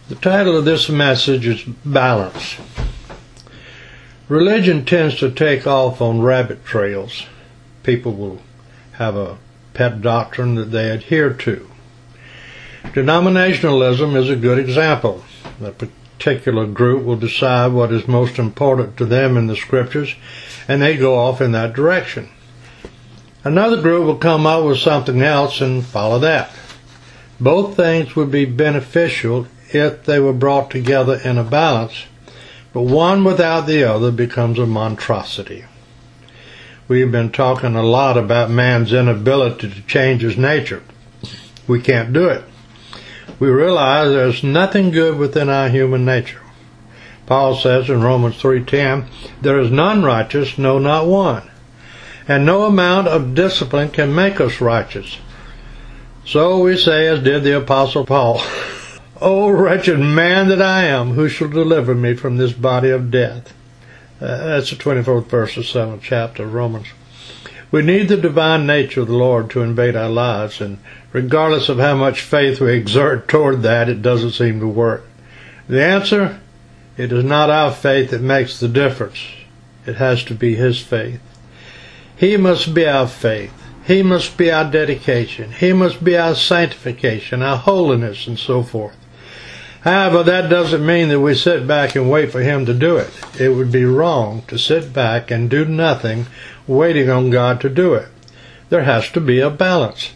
The title of this message is Balance. Religion tends to take off on rabbit trails. People will have a pet doctrine that they adhere to. Denominationalism is a good example. A particular group will decide what is most important to them in the scriptures, and they go off in that direction. Another group will come up with something else and follow that. Both things would be beneficial if they were brought together in a balance, but one without the other becomes a monstrosity. We've been talking a lot about man's inability to change his nature. We can't do it. We realize there's nothing good within our human nature. Paul says in Romans 3:10, "There is none righteous, no, not one. And no amount of discipline can make us righteous." So we say, as did the Apostle Paul, "O wretched man that I am, who shall deliver me from this body of death?" That's the 24th verse of the 7th chapter of Romans. We need the divine nature of the Lord to invade our lives, and regardless of how much faith we exert toward that, it doesn't seem to work. The answer? It is not our faith that makes the difference. It has to be His faith. He must be our faith. He must be our dedication. He must be our sanctification, our holiness, and so forth. However, that doesn't mean that we sit back and wait for Him to do it. It would be wrong to sit back and do nothing, waiting on God to do it. There has to be a balance.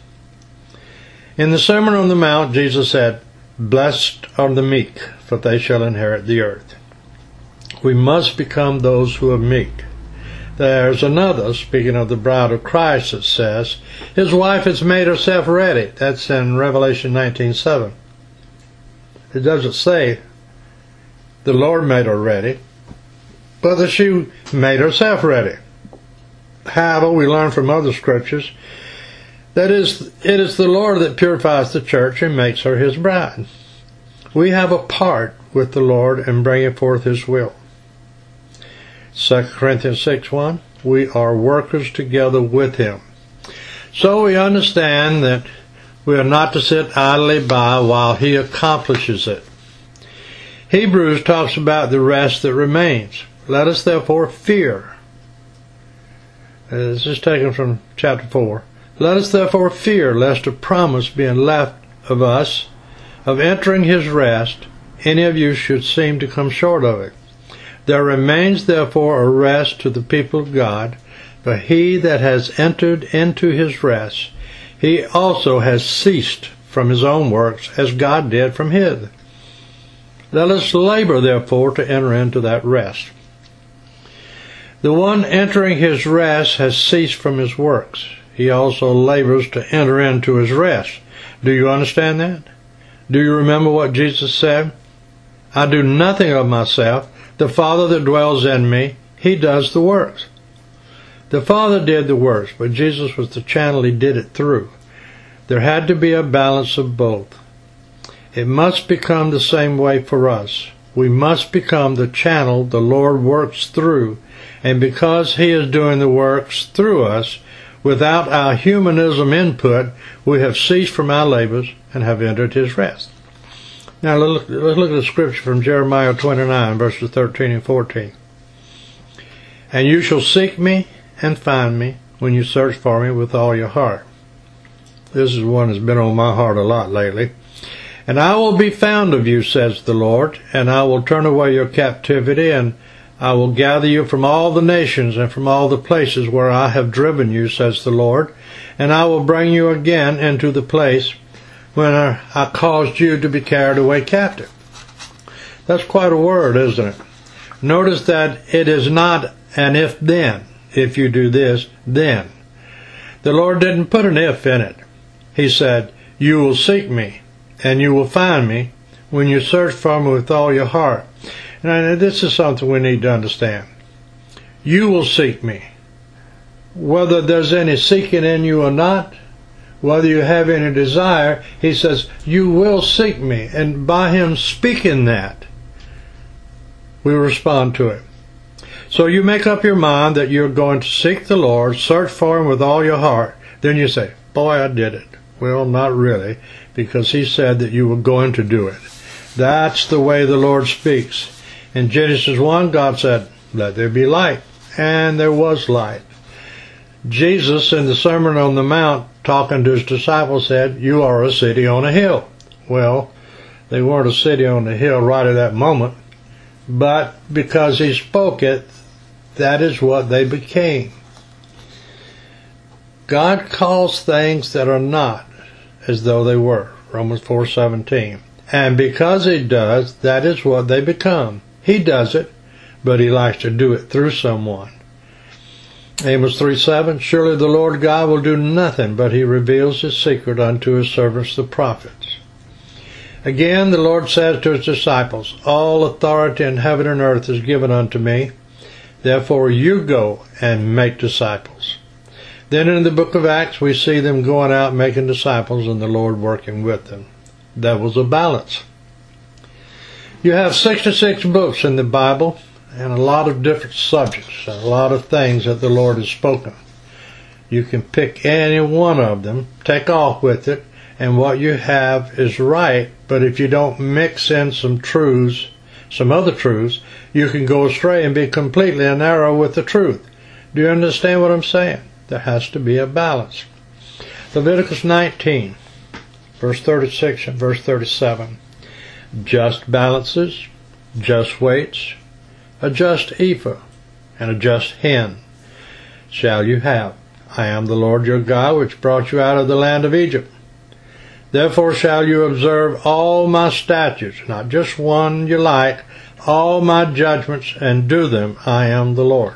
In the Sermon on the Mount, Jesus said, "Blessed are the meek, for they shall inherit the earth." We must become those who are meek. There's another, speaking of the bride of Christ, that says, His wife has made herself ready. That's in Revelation 19:7. It doesn't say the Lord made her ready, but that she made herself ready. However, we learn from other scriptures that it is the Lord that purifies the church and makes her His bride. We have a part with the Lord in bringing forth His will. 2 Corinthians 6:1, we are workers together with Him. So we understand that we are not to sit idly by while He accomplishes it. Hebrews talks about the rest that remains. Let us therefore fear. This is taken from chapter 4. Let us therefore fear, lest a promise being left of us, of entering His rest, any of you should seem to come short of it. There remains therefore a rest to the people of God, for he that has entered into His rest, he also has ceased from his own works, as God did from His. Let us labor therefore to enter into that rest. The one entering His rest has ceased from his works. He also labors to enter into His rest. Do you understand that? Do you remember what Jesus said? I do nothing of myself. The Father that dwells in me, He does the works. The Father did the works, but Jesus was the channel He did it through. There had to be a balance of both. It must become the same way for us. We must become the channel the Lord works through, and because He is doing the works through us, without our humanism input, we have ceased from our labors and have entered His rest. Now let's look at the scripture from Jeremiah 29, verses 13 and 14. And you shall seek me and find me when you search for me with all your heart. This is one that's been on my heart a lot lately. And I will be found of you, says the Lord, and I will turn away your captivity, and I will gather you from all the nations and from all the places where I have driven you, says the Lord, and I will bring you again into the place when I caused you to be carried away captive. That's quite a word, isn't it? Notice that it is not an if-then. If you do this, then. The Lord didn't put an if in it. He said, you will seek me, and you will find me when you search for me with all your heart. And this is something we need to understand. You will seek me. Whether there's any seeking in you or not, whether you have any desire, He says, you will seek me. And by Him speaking that, we respond to it. So you make up your mind that you're going to seek the Lord, search for Him with all your heart. Then you say, boy, I did it. Well, not really, because He said that you were going to do it. That's the way the Lord speaks. In Genesis 1, God said, "Let there be light," and there was light. Jesus, in the Sermon on the Mount, talking to his disciples, said, "You are a city on a hill." Well, they weren't a city on a hill right at that moment, but because he spoke it, that is what they became. God calls things that are not as though they were. Romans 4:17. And because he does, that is what they become. He does it, but he likes to do it through someone. Amos 3:7. Surely the Lord God will do nothing, but he reveals his secret unto his servants the prophets. Again, the Lord says to his disciples, "All authority in heaven and earth is given unto me. Therefore you go and make disciples." Then in the book of Acts, we see them going out making disciples and the Lord working with them. That was a balance. You have 66 books in the Bible and a lot of different subjects and a lot of things that the Lord has spoken. You can pick any one of them, take off with it, and what you have is right, but if you don't mix in some truths, some other truths, you can go astray and be completely in error with the truth. Do you understand what I'm saying? There has to be a balance. Leviticus 19, verse 36 and verse 37. Just balances, just weights, a just ephah, and a just hin shall you have. I am the Lord your God, which brought you out of the land of Egypt. Therefore shall you observe all my statutes, not just one you like, all my judgments, and do them. I am the Lord.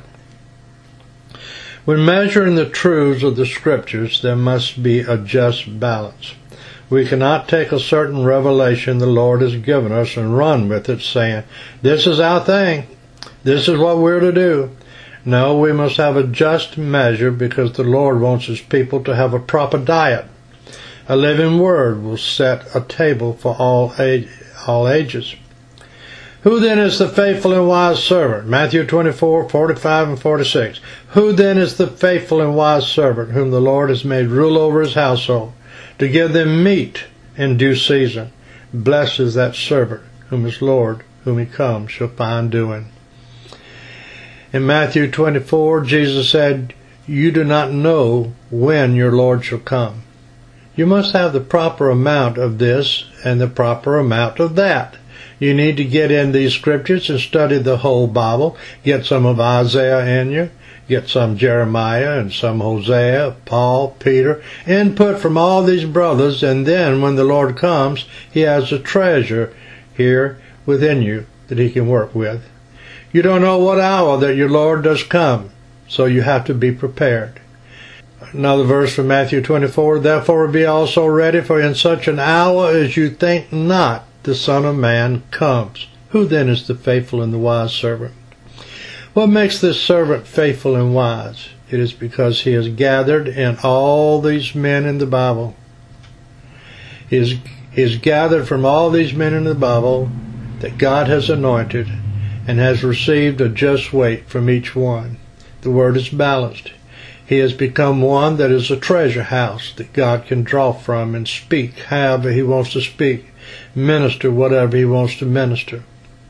When measuring the truths of the Scriptures, there must be a just balance. We cannot take a certain revelation the Lord has given us and run with it, saying, "This is our thing. This is what we're to do." No, we must have a just measure because the Lord wants his people to have a proper diet. A living word will set a table for all ages. Who then is the faithful and wise servant? Matthew 24:45 and 46. Who then is the faithful and wise servant whom the Lord has made rule over his household, to give them meat in due season? Blessed is that servant whom his Lord, whom he comes, shall find doing. In Matthew 24, Jesus said, "You do not know when your Lord shall come." You must have the proper amount of this and the proper amount of that. You need to get in these scriptures and study the whole Bible. Get some of Isaiah in you. Get some Jeremiah and some Hosea, Paul, Peter. Input from all these brothers, and then when the Lord comes, he has a treasure here within you that he can work with. You don't know what hour that your Lord does come, so you have to be prepared. Another verse from Matthew 24, "Therefore be also ready, for in such an hour as you think not, the Son of Man comes." Who then is the faithful and the wise servant? What makes this servant faithful and wise? It is because he has gathered in all these men in the Bible. He has gathered from all these men in the Bible that God has anointed and has received a just weight from each one. The word is balanced. He has become one that is a treasure house that God can draw from and speak however he wants to speak, minister whatever he wants to minister.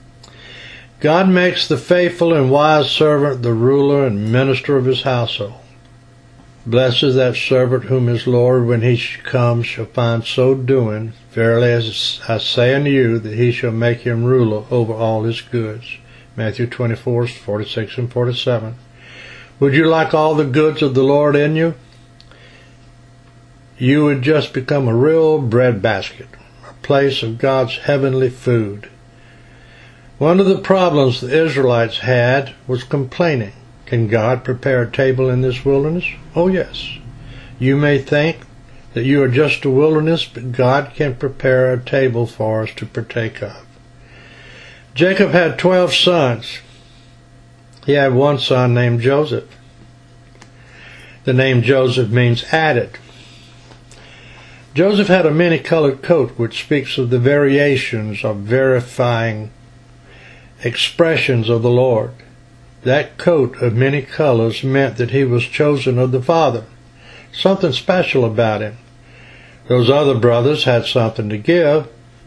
God makes the faithful and wise servant the ruler and minister of his household. Blessed is that servant whom his Lord, when he comes, shall find so doing. Verily I say unto you, that he shall make him ruler over all his goods. Matthew 24:46 and 47. Would you like all the goods of the Lord in you? You would just become a real breadbasket, a place of God's heavenly food. One of the problems the Israelites had was complaining. Can God prepare a table in this wilderness? Oh yes. You may think that you are just a wilderness, but God can prepare a table for us to partake of. Jacob had 12 sons. He had one son named Joseph. The name Joseph means added. Joseph had a many-colored coat, which speaks of the variations of verifying expressions of the Lord. That coat of many colors meant that he was chosen of the Father. Something special about him. Those other brothers had something to give,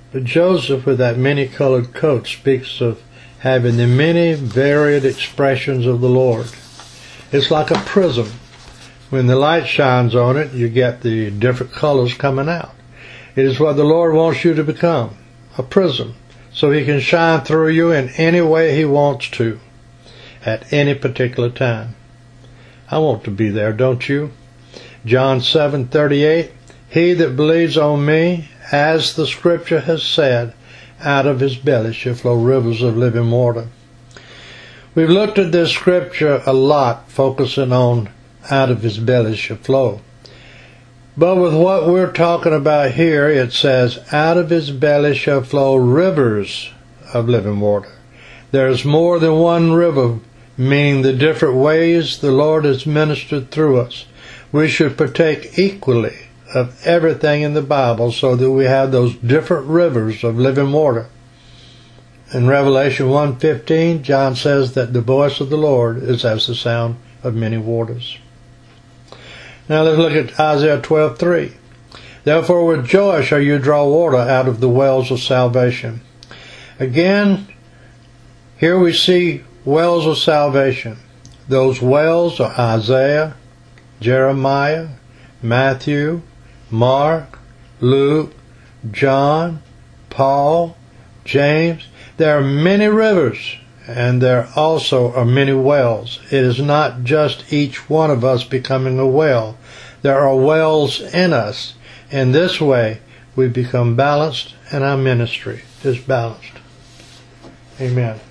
But Joseph, with that many-colored coat, speaks of having the many varied expressions of the Lord. It's like a prism. When the light shines on it, you get the different colors coming out. It is what the Lord wants you to become, a prism, so He can shine through you in any way He wants to, at any particular time. I want to be there, don't you? John 7:38, He that believes on me, as the Scripture has said, out of his belly shall flow rivers of living water. We've looked at this Scripture a lot, focusing on out of his belly shall flow. But with what we're talking about here, it says, out of his belly shall flow rivers of living water. There's more than one river, meaning the different ways the Lord has ministered through us. We should partake equally of everything in the Bible so that we have those different rivers of living water. In Revelation 1:15, John says that the voice of the Lord is as the sound of many waters. Now let's look at Isaiah 12:3. Therefore with joy shall you draw water out of the wells of salvation. Again, here we see wells of salvation. Those wells are Isaiah, Jeremiah, Matthew, Mark, Luke, John, Paul, James. There are many rivers, and there also are many wells. It is not just each one of us becoming a well. There are wells in us. In this way, we become balanced, and our ministry is balanced. Amen.